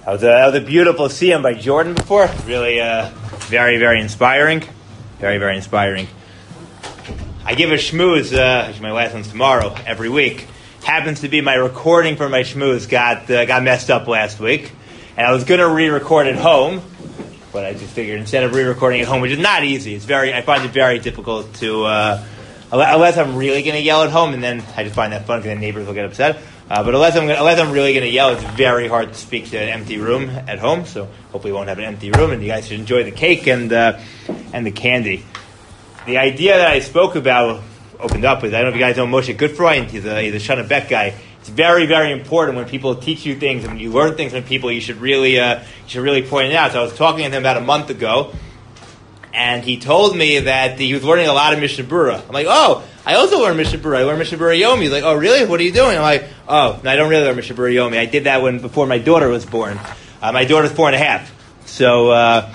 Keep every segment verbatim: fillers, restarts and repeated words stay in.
That was a, that was a beautiful siyum by Jordan before. Really uh, very, very inspiring. Very, very inspiring. I give a shmooze, uh, my last one's tomorrow, every week. Happens to be my recording for my shmooze got uh, got messed up last week. And I was going to re-record at home, but I just figured instead of re-recording at home, which is not easy, it's very, I find it very difficult to, uh, unless I'm really going to yell at home, and then I just find that fun because then neighbors will get upset. Uh, but unless I'm gonna, unless I'm really going to yell, it's very hard to speak to an empty room at home. So hopefully we won't have an empty room, and you guys should enjoy the cake and uh, and the candy. The idea that I spoke about, opened up with, I don't know if you guys know Moshe Goodfreund. He's a he's a Shana Beck guy. It's very, very important when people teach you things and when you learn things from people, you should really uh, you should really point it out. So I was talking to him about a month ago, and he told me that he was learning a lot of Mishnah Berurah. I'm like, oh, I also learn Mishnah Berurah. I learn Mishnah Berurah Yomi. He's like, oh, really? What are you doing? I'm like, oh, no, I don't really learn Mishnah Berurah Yomi. I did that when before my daughter was born. Uh, my daughter's four and a half. So, uh,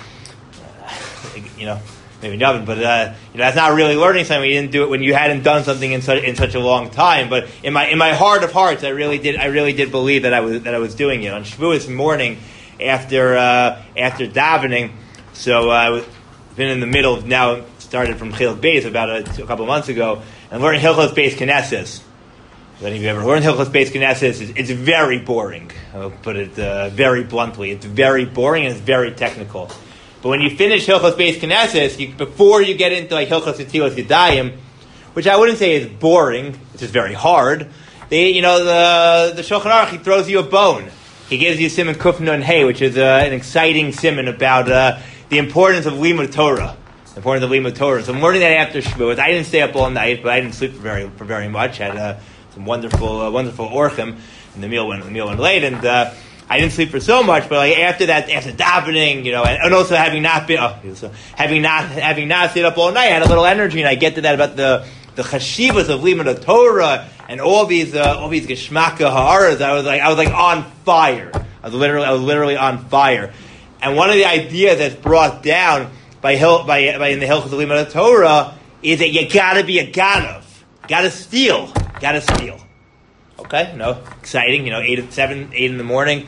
you know, maybe nothing, but uh, you know, that's not really learning something. You didn't do it when you hadn't done something in such in such a long time. But in my in my heart of hearts, I really did I really did believe that I was that I was doing it on Shavuos morning after uh, after davening. So uh, I've been in the middle of now. Started from Chiluk Beis about a, a couple of months ago, and learning Hilchos Beis Knesses. If any of you ever learned Hilchos Beis Knesses, it's, it's very boring. I'll put it uh, very bluntly. It's very boring and it's very technical. But when you finish Hilchos Beis Knesses, you, before you get into like Hilchos Netilas Yadayim, which I wouldn't say is boring, it's just very hard. They, you know, the the Shulchan Aruch, he throws you a bone. He gives you Siman Kuf Nun Hey, which is uh, an exciting siman about uh, the importance of Limud Torah. The importance of Limud Torah. So I'm learning that after Shavuos. I didn't stay up all night, but I didn't sleep for very for very much. I had uh, some wonderful uh, wonderful orchim, and the meal went the meal went late, and uh, I didn't sleep for so much. But like after that, after davening, you know, and, and also having not been oh, so having not having not stayed up all night, I had a little energy, and I get to that about the the chashivas of Limud Torah and all these uh, all these geshmaka ha'aras. I was like I was like on fire. I was literally I was literally on fire. And one of the ideas that's brought down By, by, by in the Hilchos of Limud Torah is that you gotta be a ganav, gotta steal, gotta steal. Okay, no, exciting. You know, eight, seven, eight in the morning,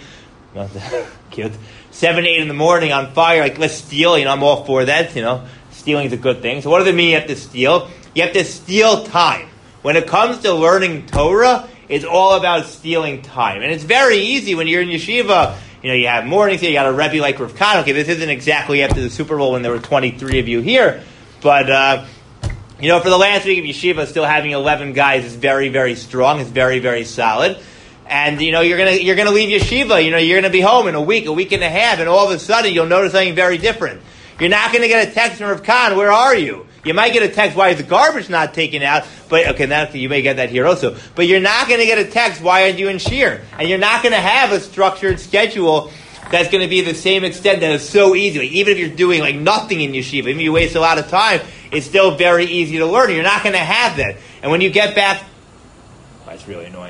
cute. Seven, eight in the morning on fire. Like let's steal. You know, I'm all for that. You know, stealing is a good thing. So what does it mean? You have to steal. You have to steal time. When it comes to learning Torah, it's all about stealing time, and it's very easy when you're in yeshiva. You know, you have mornings here, you got a Rebbe like Rav Kahn. Okay, this isn't exactly after the Super Bowl when there were twenty-three of you here, but, uh, you know, for the last week of Yeshiva, still having eleven guys is very, very strong, is very, very solid. And, you know, you're gonna, you're gonna leave Yeshiva, you know, you're gonna be home in a week, a week and a half, and all of a sudden you'll notice something very different. You're not gonna get a text from Rav Kahn, where are you? You might get a text, why is the garbage not taken out? But, okay, that, you may get that here also. But you're not going to get a text, why aren't you in Shir? And you're not going to have a structured schedule that's going to be the same extent that is so easy. Like, even if you're doing like nothing in yeshiva, even if you waste a lot of time, it's still very easy to learn. You're not going to have that. And when you get back... Oh, that's really annoying.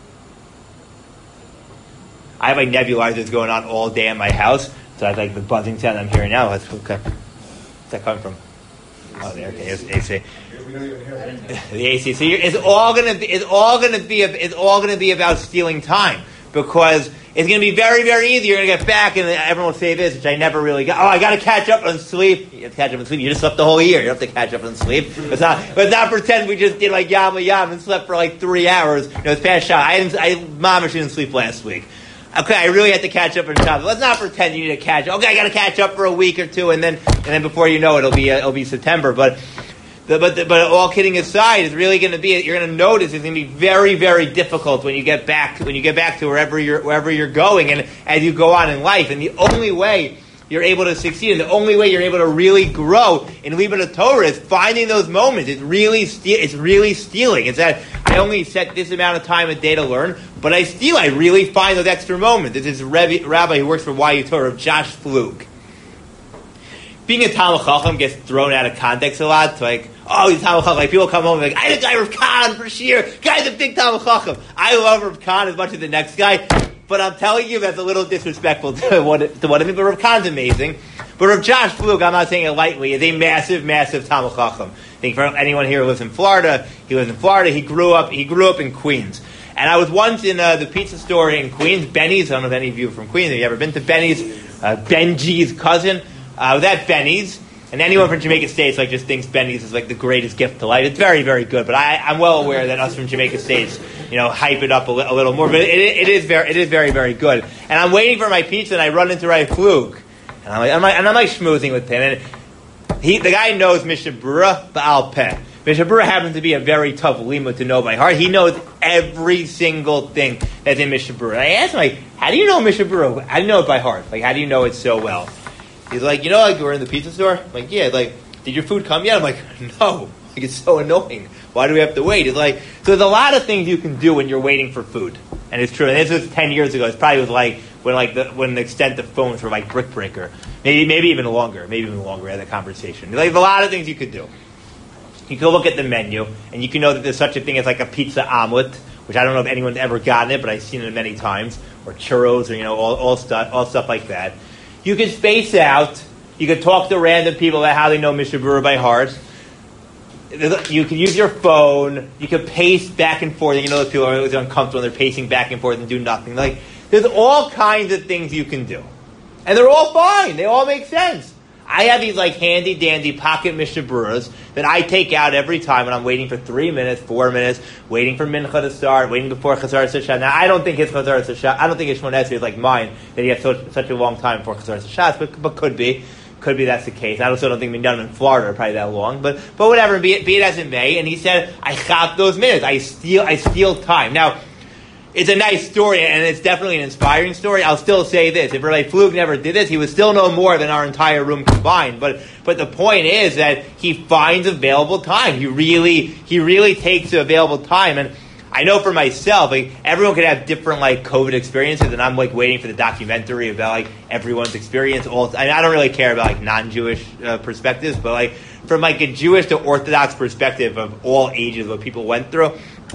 I have like nebulizers going on all day in my house, so I have like the buzzing sound I'm hearing now. That's, okay. Where's that coming from? Oh, there. Okay, it's A C. The A C. So you're, it's all gonna be. It's all gonna be. It's all gonna be about stealing time because it's gonna be very, very easy. You're gonna get back, and everyone will say this, which I never really got. Oh, I got to catch up on sleep. You have to catch up on sleep. You just slept the whole year. You don't have to catch up on sleep. Let's not. Let's not pretend we just did like yama yama and slept for like three hours. You know, it's past shot. I didn't. I mama didn't sleep last week. Okay, I really had to catch up on Shabbos. Let's not pretend you need to catch up. Okay, I got to catch up for a week or two, and then and then before you know it, it'll be uh, it'll be September. But the, but the, but all kidding aside, it's really going to be. You're going to notice it's going to be very very difficult when you get back when you get back to wherever you're wherever you're going, and as you go on in life. And the only way you're able to succeed, and the only way you're able to really grow in Limud Torah is finding those moments. It's really ste- it's really stealing. It's that I only set this amount of time a day to learn, but I steal. I really find those extra moments. This is a rabbi who works for Y U Torah, Josh Flug. Being a Talmud Chacham gets thrown out of context a lot. It's like, oh, he's Talmud Chacham. Like people come home and like, I had a guy Rav Kahn for sure. Guy's a big Talmud Chacham. I love Rav Kahn as much as the next guy. But I'm telling you that's a little disrespectful to what to what I mean. But Rav Kahn's amazing. But Rav Josh Flug, I'm not saying it lightly, is a massive, massive Talmud Chacham. I think for anyone here who lives in Florida, he lives in Florida. He grew up. He grew up in Queens. And I was once in uh, the pizza store in Queens, Benny's. I don't know if any of you are from Queens. Have you ever been to Benny's? Uh, Benji's cousin. Uh, I was at Benny's. And anyone from Jamaica States like just thinks Benny's is like the greatest gift to life. It's very, very good. But I, I'm well aware that us from Jamaica States, you know, hype it up a, li- a little more. But it, it is very, it is very, very good. And I'm waiting for my pizza, and I run into Ray Flug, and I'm like, I'm like, and I'm like schmoozing with him. And he, the guy knows Mishabura Ba'al Peh. Mishabura happens to be a very tough lima to know by heart. He knows every single thing that's in Mishabura. And I asked him, like, how do you know Mishabura? How do you know it by heart? Like, how do you know it so well? He's like, you know, like we're in the pizza store. I'm like, yeah. Like, did your food come yet? I'm like, no. Like, it's so annoying. Why do we have to wait? It's like, so there's a lot of things you can do when you're waiting for food, and it's true. And this was ten years ago. It's probably was like when like the when the extent of phones were like brick breaker, maybe maybe even longer, maybe even longer. We had that conversation. Like, there's a lot of things you could do. You can look at the menu, and you can know that there's such a thing as like a pizza omelet, which I don't know if anyone's ever gotten it, but I've seen it many times, or churros, or you know, all all stuff, all stuff like that. You can space out. You can talk to random people about how they know Mishabura by heart. You can use your phone. You can pace back and forth. You know, those people are always uncomfortable. They're pacing back and forth and do nothing. Like, there's all kinds of things you can do, and they're all fine. They all make sense. I have these like handy dandy pocket Mishaburas that I take out every time when I'm waiting for three minutes, four minutes, waiting for Mincha to start, waiting before Chazar Sashat. Now, I don't think his Chazar Sashat, I don't think his Shmon Esrei is like mine, that he has such, such a long time before Chazar Sashat, but, but could be. Could be that's the case. I also don't think being done in Florida are probably that long, but but whatever, be it, be it as it may. And he said, I chop those minutes. I steal I steal time. Now, it's a nice story, and it's definitely an inspiring story. I'll still say this. If Rabbi Flug never did this, he would still know more than our entire room combined. But but the point is that he finds available time. He really he really takes available time. And I know for myself, like, everyone could have different like COVID experiences, and I'm like waiting for the documentary about like everyone's experience. All I, mean, I don't really care about like non-Jewish uh, perspectives, but like from like a Jewish to Orthodox perspective of all ages, what people went through,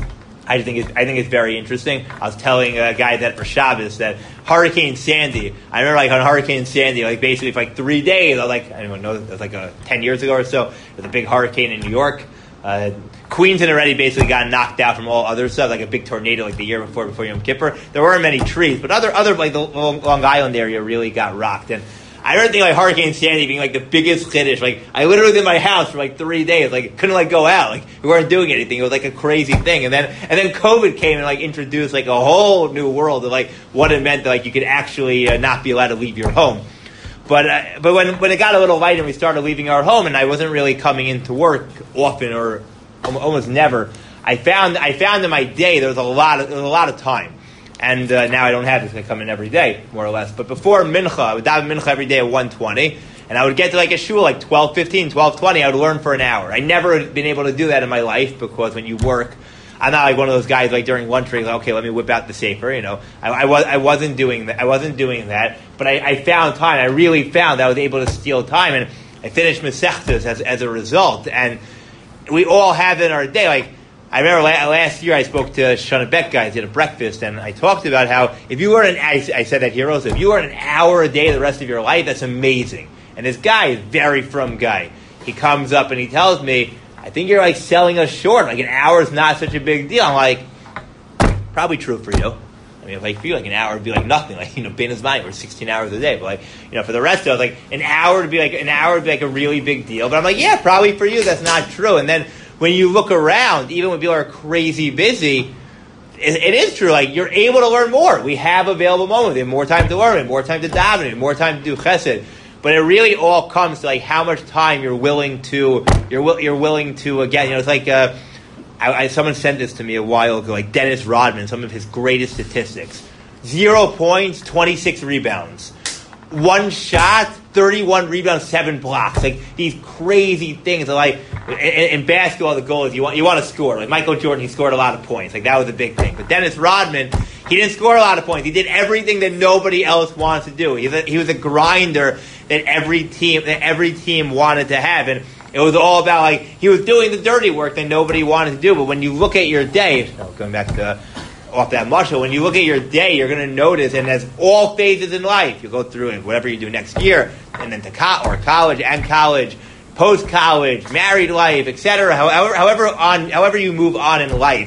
I just think it's, I think it's very interesting. I was telling a guy that for Shabbos that Hurricane Sandy, I remember like on Hurricane Sandy, like basically for like three days, I was like, anyone knows, it was like a, ten years ago or so, there was a big hurricane in New York. Uh, Queens had already basically got knocked out from all other stuff, like a big tornado like the year before, before Yom Kippur. There weren't many trees, but other, other like the Long Island area really got rocked. And I remember thinking like Hurricane Sandy being like the biggest chiddush. Like, I literally was in my house for like three days, like couldn't like go out, like we weren't doing anything. It was like a crazy thing. And then and then COVID came and like introduced like a whole new world of like what it meant that like you could actually uh, not be allowed to leave your home. But uh, but when when it got a little lighter and we started leaving our home, and I wasn't really coming into work often or almost never, I found I found in my day there was a lot of there was a lot of time. And uh, now I don't have this. I come in every day, more or less. But before Mincha, I would daven Mincha every day at one twenty. And I would get to like a shul like twelve fifteen, twelve twenty. I would learn for an hour. I never had been able to do that in my life because when you work, I'm not like one of those guys like during lunch break, like, okay, let me whip out the Sefer. You know, I, I, was, I wasn't doing that. I wasn't doing that. But I, I found time. I really found that I was able to steal time. And I finished Masechtas as, as a result. And we all have in our day, like, I remember last year I spoke to Shana Beck guys at a breakfast, and I talked about how if you were an, I said that here also, if you were an hour a day the rest of your life, that's amazing. And this guy is a very frum guy. He comes up and he tells me, I think you're like selling us short. Like an hour is not such a big deal. I'm like, probably true for you. I mean, if I feel like an hour would be like nothing, like, you know, Ben is mine, we're sixteen hours a day. But like, you know, for the rest of it, like an hour would be like, an hour would be like a really big deal. But I'm like, yeah, probably for you, that's not true. And then when you look around, even when people are crazy busy, it, it is true. Like, you're able to learn more. We have available moments. We have more time to learn. We have more time to daven. We have more time to do chesed. But it really all comes to like how much time you're willing to you're you're willing to again. You know, it's like uh, I, I, someone sent this to me a while ago. Like Dennis Rodman, some of his greatest statistics: zero points, twenty-six rebounds, one shot, thirty-one rebounds, seven blocks. Like these crazy things. Like in, in basketball, the goal is you want you want to score. Like Michael Jordan, he scored a lot of points. Like that was a big thing. But Dennis Rodman, he didn't score a lot of points. He did everything that nobody else wants to do. He was a, he was a grinder that every team that every team wanted to have, and it was all about like he was doing the dirty work that nobody wanted to do. But when you look at your day, oh, going back to off that muscle, when you look at your day, you're going to notice, and as all phases in life, you go through it, whatever you do next year, and then to co- or college and college, post college, married life, et cetera. However, however on however you move on in life,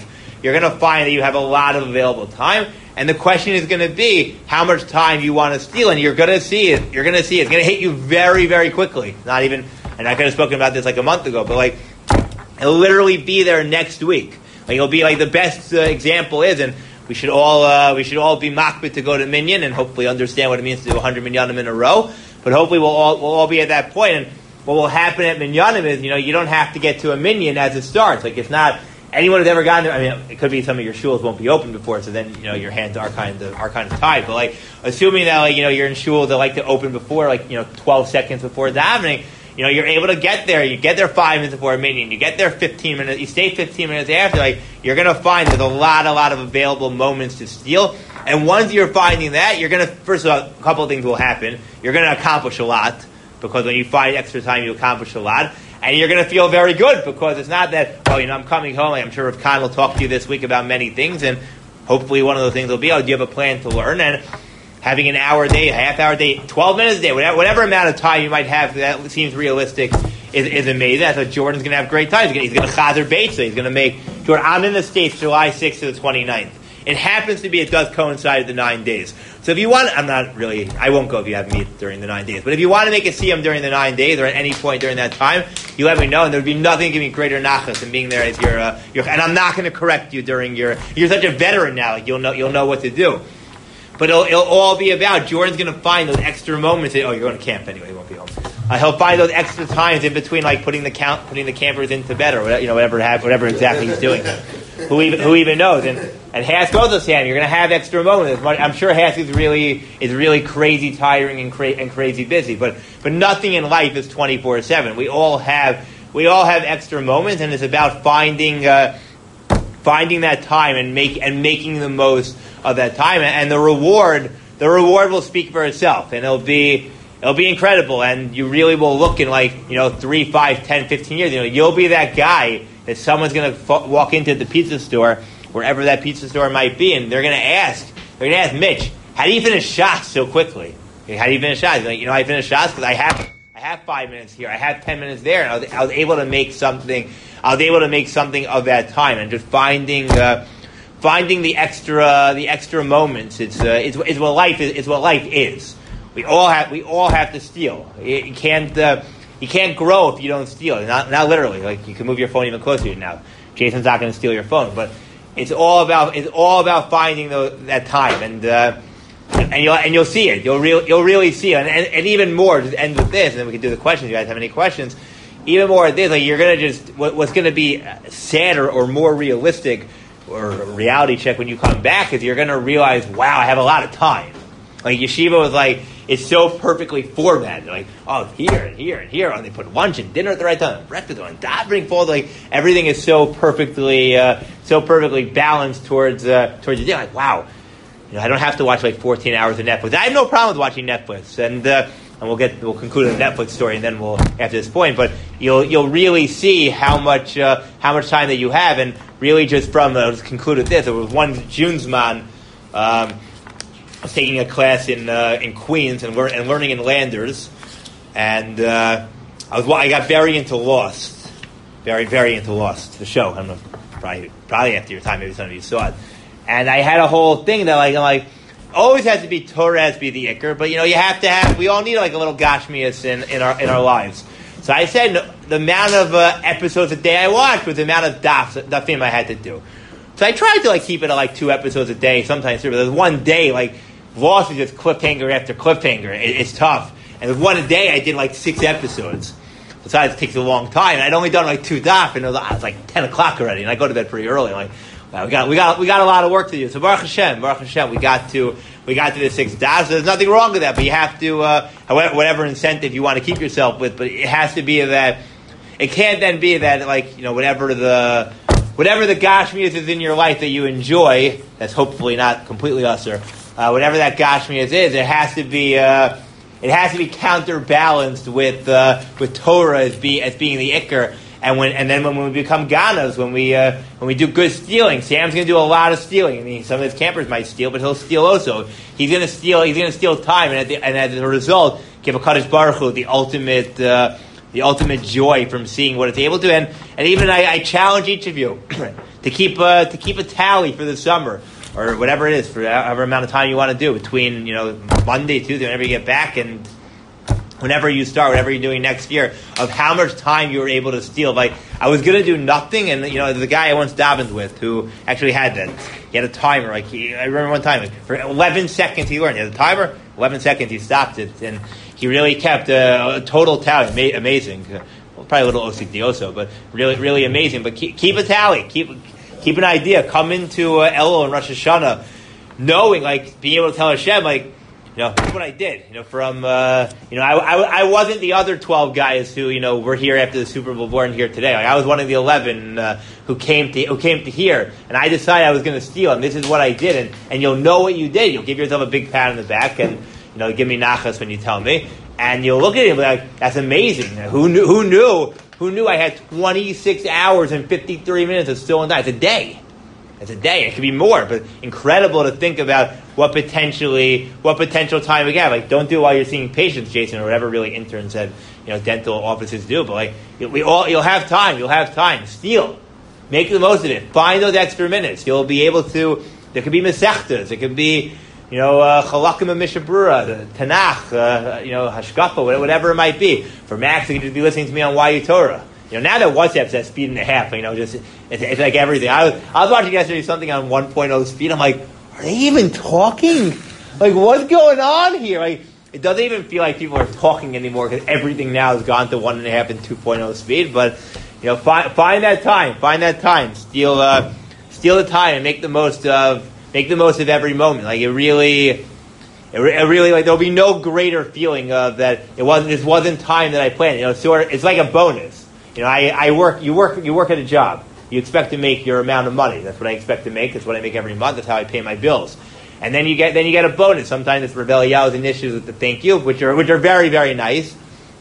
you're going to find that you have a lot of available time. And the question is going to be how much time you want to steal, and you're going to see it. You're going to see it. It's going to hit you very, very quickly. Not even, and I could have spoken about this like a month ago, but like it'll literally be there next week. Like it'll be like the best uh, example is, and we should all uh, we should all be makbid to go to minyan and hopefully understand what it means to do one hundred minyanim in a row. But hopefully we'll all we'll all be at that point. And what will happen at minyanim is, you know, you don't have to get to a minyan as it starts. Like it's not. Anyone who's ever gotten there, I mean, it could be some of your shuls won't be open before, so then, you know, your hands are kind of are kind of tied. But like, assuming that, like, you know, you're in shul that like to open before, like, you know, twelve seconds before davening, you know, you're able to get there. You get there five minutes before a minyan. You get there fifteen minutes. You stay fifteen minutes after. Like, you're gonna find there's a lot, a lot of available moments to steal. And once you're finding that, you're gonna first of all, a couple of things will happen. You're gonna accomplish a lot because when you find extra time, you accomplish a lot. And you're going to feel very good because it's not that, oh, you know, I'm coming home. I'm sure Rav Khan will talk to you this week about many things, and hopefully one of those things will be, oh, do you have a plan to learn? And having an hour a day, a half hour a day, twelve minutes a day, whatever, whatever amount of time you might have that seems realistic is, is amazing. That's what Jordan's going to have great time. He's going to chazer beitza. He's going to make, Jordan, I'm in the States July sixth to the twenty-ninth. It happens to be, it does coincide with the nine days. So if you want, I'm not really, I won't go if you have meet during the nine days. But if you want to make a siyum during the nine days or at any point during that time, you let me know. And there would be nothing giving greater nachas than being there as your, uh, your, and I'm not going to correct you during your, you're such a veteran now, like you'll know, you'll know what to do. But it'll, it'll all be about, Jordan's going to find those extra moments. That, oh, you're going to camp anyway, you won't be home. Uh, he'll find those extra times in between, like putting the count, putting the campers into bed or whatever, you know, whatever, whatever exactly he's doing. Who even who even knows? And and Hask goes to Sam. You're going to have extra moments. I'm sure Hask is really is really crazy, tiring, and cra- and crazy busy. But but nothing in life is twenty-four seven. We all have we all have extra moments, and it's about finding uh, finding that time and make and making the most of that time. And the reward the reward will speak for itself, and it'll be. It'll be incredible, and you really will look in like, you know, three, five, ten, fifteen years. You know, you'll be that guy that someone's going to f- walk into the pizza store, wherever that pizza store might be, and they're going to ask, they're going to ask Mitch, how do you finish shots so quickly? Okay, how do you finish shots? Like, you know, I finish shots because I have, I have five minutes here, I have ten minutes there, and I was, I was able to make something. I was able to make something of that time, and just finding, uh, finding the extra, the extra moments. It's, uh, it's, it's what life is. It's what life is. We all have we all have to steal. You can't uh, you can't grow if you don't steal. Not not literally. Like you can move your phone even closer to you now. Jason's not going to steal your phone, but it's all about it's all about finding the, that time, and uh, and you'll and you'll see it. You'll real you'll really see it, and, and, and even more. Just end with this, and then we can do the questions. You guys have any questions? Even more of this, like you're going to just what, what's going to be sadder or more realistic or a reality check when you come back is you're going to realize, wow, I have a lot of time. Like yeshiva was like. It's so perfectly formatted. Like, oh, here and here and here. And they put lunch and dinner at the right time. Breakfast and davening fold. Like everything is so perfectly, uh, so perfectly balanced towards uh, towards the day. Like, wow, you know, I don't have to watch like fourteen hours of Netflix. I have no problem with watching Netflix. And uh, and we'll get we'll conclude the Netflix story, and then we'll after this point. But you'll you'll really see how much uh, how much time that you have, and really just from uh, I'll just conclude with this. It was one Junesman. Um, I was taking a class in uh, in Queens and, lear- and learning in Landers, and uh, I was I got very into Lost, very very into Lost, the show. I don't know, probably probably after your time, maybe some of you saw it. And I had a whole thing that like I'm like always has to be Torah, has to be the Iker, but you know you have to have. We all need like a little Gashmias in, in our in our lives. So I said no, the amount of uh, episodes a day I watched was the amount of daf dafim I had to do. So I tried to like keep it at like two episodes a day, sometimes three. But there's one day like. Lost is just cliffhanger after cliffhanger. It, it's tough. And with one a day, I did like six episodes. Besides, it takes a long time. And I'd only done like two daf, and it was, it was like ten o'clock already. And I go to bed pretty early. I'm like, well, we got we got we got a lot of work to do. So Baruch Hashem, Baruch Hashem, we got to we got to the six daf. So there's nothing wrong with that. But you have to, uh, however, whatever incentive you want to keep yourself with. But it has to be that. It can't then be that like you know whatever the whatever the Gashmias is in your life that you enjoy. That's hopefully not completely usher. Uh, whatever that Gashmias is, it has to be uh, it has to be counterbalanced with uh, with Torah as be as being the Iker, and when and then when we become Ganas, when we uh, when we do good stealing, Sam's going to do a lot of stealing. I mean, some of his campers might steal, but he'll steal also. He's going to steal. He's going to steal time, and, at the, and as a result, give a Kadosh Baruch Hu the ultimate uh, the ultimate joy from seeing what it's able to. And and even I, I challenge each of you to keep uh, to keep a tally for the summer or whatever it is for however amount of time you want to do between you know Monday, Tuesday, whenever you get back and whenever you start, whatever you're doing next year, of how much time you were able to steal. Like, I was going to do nothing, and, you know, the guy I once davened with who actually had that, he had a timer. Like, he, I remember one time, like, for eleven seconds he learned. He had a timer, eleven seconds he stopped it, and he really kept a, a total tally. Ama- amazing. Well, probably a little O C D also, but really, really amazing. But keep, keep a tally. Keep keep an idea. Come into uh, Elul and Rosh Hashanah knowing, like, being able to tell Hashem, like, you know, that's what I did. You know, from uh, you know, I, I, I wasn't the other twelve guys who you know were here after the Super Bowl born here today. Like, I was one of the eleven uh, who came to who came to here, and I decided I was going to steal. And this is what I did, and, and you'll know what you did. You'll give yourself a big pat on the back, and you know, give me nachas when you tell me, and you'll look at it and be like, "That's amazing." Who knew? Who knew? Who knew? I had twenty-six hours and fifty-three minutes of still and die. It's a day. It's a day. It could be more, but incredible to think about what potentially, what potential time we have. Like, don't do it while you're seeing patients, Jason, or whatever really interns at, you know, dental offices do. But like, we all, you'll have time. You'll have time. Steal. Make the most of it. Find those extra minutes. You'll be able to. There could be mesechtas. It could be, you know, chalakim and mishabrura, the Tanakh, uh, you know, hashkafa, whatever it might be. For Max, he could just be listening to me on Y U Torah. You know, now that WhatsApp's at speed and a half, you know, just it's, it's like everything. I was I was watching yesterday something on one point oh speed. I'm like, are they even talking? Like, what's going on here? Like, it doesn't even feel like people are talking anymore because everything now has gone to one and a half and two point oh speed. But you know, find find that time, find that time, steal uh, steal the time and make the most of make the most of every moment. Like, it really. It really, like, there'll be no greater feeling of that. It wasn't. This wasn't time that I planned. You know, sort of, it's like a bonus. You know, I, I work. You work. You work at a job. You expect to make your amount of money. That's what I expect to make. That's what I make every month. That's how I pay my bills. And then you get. Then you get a bonus. Sometimes it's Rebel Yahweh's initiatives with the thank you, which are which are very very nice.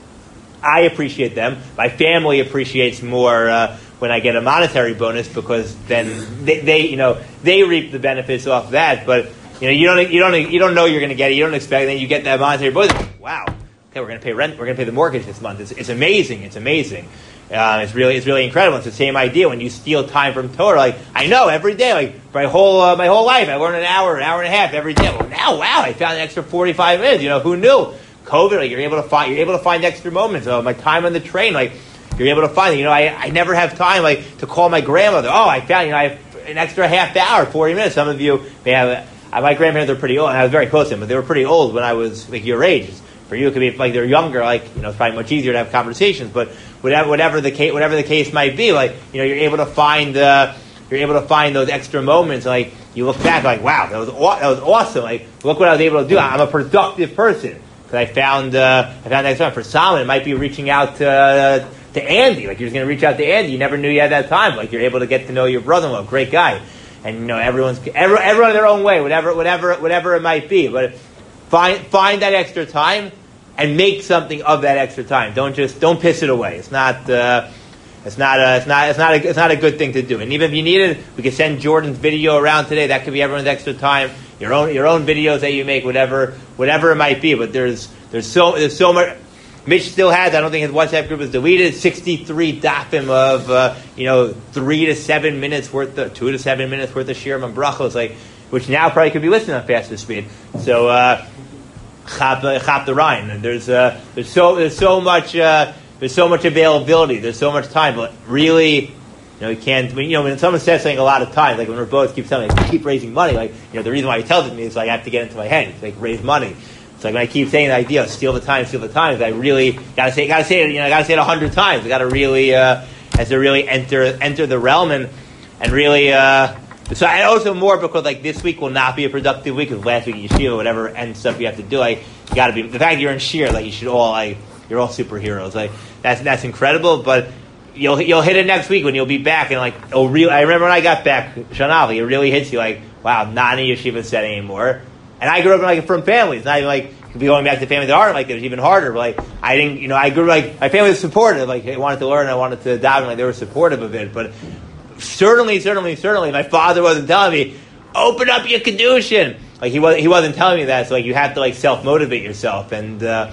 I appreciate them. My family appreciates more uh, when I get a monetary bonus because then they, they you know they reap the benefits off that. But you know you don't you don't you don't know you're going to get it. You don't expect it. Then you get that monetary bonus. Wow. Okay, we're going to pay rent. We're going to pay the mortgage this month. It's, it's amazing. It's amazing. Uh, it's really, it's really incredible. It's the same idea when you steal time from Torah. Like, I know every day, like my whole, uh, my whole life, I learn an hour, an hour and a half every day. Well, now, wow, I found an extra forty-five minutes. You know, who knew? COVID, like, you're able to find, you're able to find extra moments. Oh, my time on the train, like, you're able to find. You know, I, I never have time, like, to call my grandmother. Oh, I found, you know, I have an extra half hour, forty minutes. Some of you may have. Uh, my grandparents are pretty old, and I was very close to them, but they were pretty old when I was like your age. For you, it could be like they're younger, like, you know, it's probably much easier to have conversations. But whatever, whatever the case, whatever the case might be, like, you know, you're able to find, uh, you're able to find those extra moments. Like, you look back, like, wow, that was aw- that was awesome. Like, look what I was able to do. I'm a productive person because I found, uh, I found next time for Solomon. It might be reaching out to uh, to Andy. Like, you're just going to reach out to Andy. You never knew you had that time. Like, you're able to get to know your brother-in-law, great guy, and you know, everyone's every, everyone in their own way, whatever, whatever, whatever it might be. But find find that extra time. And make something of that extra time. Don't just don't piss it away. It's not uh, it's not a, it's not it's not a, it's not a good thing to do. And even if you need it, we can send Jordan's video around today. That could be everyone's extra time. Your own your own videos that you make, whatever whatever it might be. But there's there's so there's so much. Mitch still has. I don't think his WhatsApp group is deleted. sixty-three dafim of uh, you know three to seven minutes worth of two to seven minutes worth of shirim and brachos, like, which now probably could be listened on faster speed. So. Uh, Chap, chap the Rhine. And there's uh, there's so there's so much uh, there's so much availability. There's so much time, but really, you know, you can't. When, you know, when someone says something a lot of times, like when we're both keep telling me, like, keep raising money. Like, you know, the reason why he tells it to me is like I have to get into my head. It's like raise money. It's like when I keep saying the idea, of steal the time, steal the time. I really gotta say, gotta say it. You know, I gotta say it a hundred times. I gotta really, uh, as to really enter enter the realm and and really. Uh, So I also more because like this week will not be a productive week because last week in yeshiva, whatever and stuff you have to do, like you got to be. The fact you're in shir, like you should all like you're all superheroes. Like that's that's incredible. But you'll you'll hit it next week when you'll be back and like oh real. I remember when I got back, Shanavi, it really hits you like wow, not in a yeshiva setting anymore. And I grew up in like from families, not even like you could be going back to families that aren't like it was even harder. But like I didn't, you know, I grew up like my family was supportive. Like I wanted to learn, I wanted to daven, like they were supportive of it, but. Certainly, certainly, certainly. My father wasn't telling me, open up your kedushin. Like he was, he wasn't telling me that. So like you have to like self motivate yourself, and uh,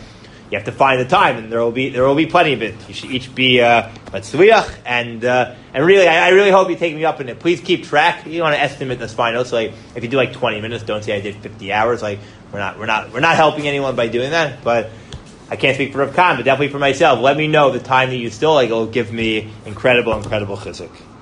you have to find the time, and there will be there will be plenty of it. You should each be uh, matzliach, and uh, and really, I, I really hope you take me up in it. Please keep track. You want to estimate the spine notes. So like, if you do like twenty minutes, don't say I did fifty hours. Like we're not we're not we're not helping anyone by doing that. But I can't speak for Rav Khan, but definitely for myself. Let me know the time that you still like. It'll give me incredible, incredible chizuk.